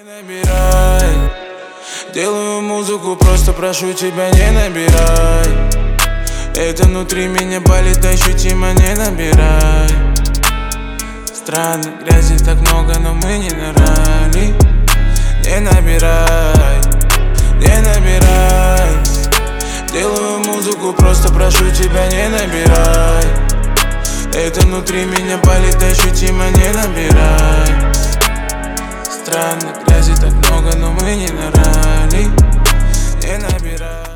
набирай, делаю музыку, просто прошу тебя, не набирай. Это внутри меня болит, ощутимо, не набирай. Странно, грязи так много, но мы не нарали. Не набирай, не набирай. Делаю музыку, просто прошу тебя, не набирай. Это внутри меня болит, ощутимо, не набирай. Странно, грязи так много, но мы не нарали. Не набирай.